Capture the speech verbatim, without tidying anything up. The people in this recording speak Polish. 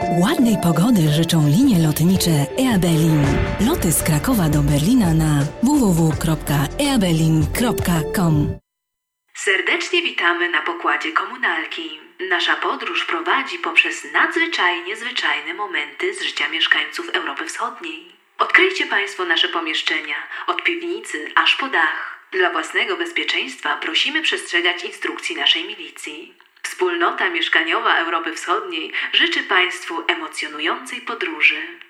Ładnej pogody życzą linie lotnicze Eabelin. Loty z Krakowa do Berlina na w w w kropka eabelin kropka com. Serdecznie witamy na pokładzie komunalki. Nasza podróż prowadzi poprzez nadzwyczajnie zwyczajne momenty z życia mieszkańców Europy Wschodniej. Odkryjcie Państwo nasze pomieszczenia, od piwnicy aż po dach. Dla własnego bezpieczeństwa prosimy przestrzegać instrukcji naszej milicji. Wspólnota Mieszkaniowa Europy Wschodniej życzy Państwu emocjonującej podróży.